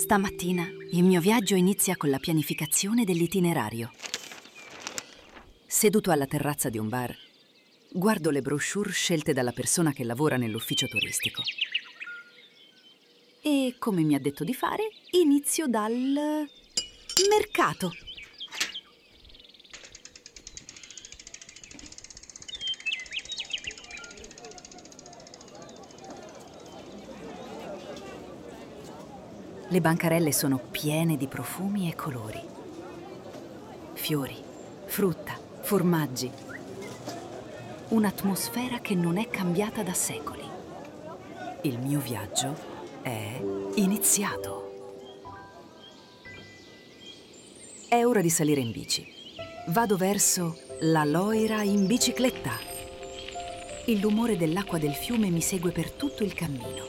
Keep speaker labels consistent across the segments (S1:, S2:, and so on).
S1: Stamattina il mio viaggio inizia con la pianificazione dell'itinerario. Seduto alla terrazza di un bar, guardo le brochure scelte dalla persona che lavora nell'ufficio turistico. E, come mi ha detto di fare, inizio dal mercato. Le bancarelle sono piene di profumi e colori. Fiori, frutta, formaggi. Un'atmosfera che non è cambiata da secoli. Il mio viaggio è iniziato. È ora di salire in bici. Vado verso la Loira in bicicletta. Il rumore dell'acqua del fiume mi segue per tutto il cammino.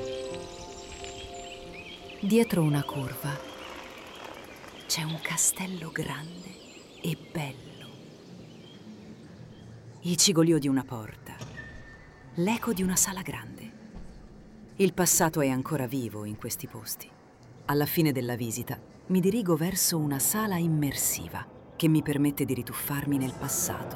S1: Dietro una curva c'è un castello grande e bello. Il cigolio di una porta, l'eco di una sala grande. Il passato è ancora vivo in questi posti. Alla fine della visita mi dirigo verso una sala immersiva che mi permette di rituffarmi nel passato.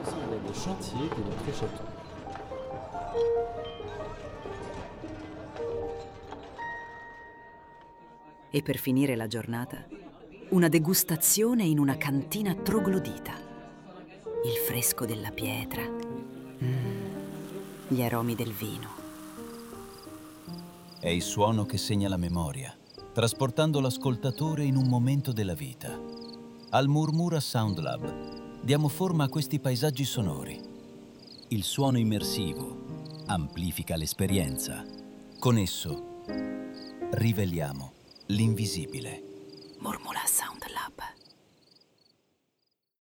S1: E per finire la giornata, una degustazione in una cantina troglodita. Il fresco della pietra, gli aromi del vino.
S2: È il suono che segna la memoria, trasportando l'ascoltatore in un momento della vita. Al Murmura Sound Lab diamo forma a questi paesaggi sonori. Il suono immersivo amplifica l'esperienza. Con esso riveliamo l'invisibile.
S1: Murmura Sound Lab.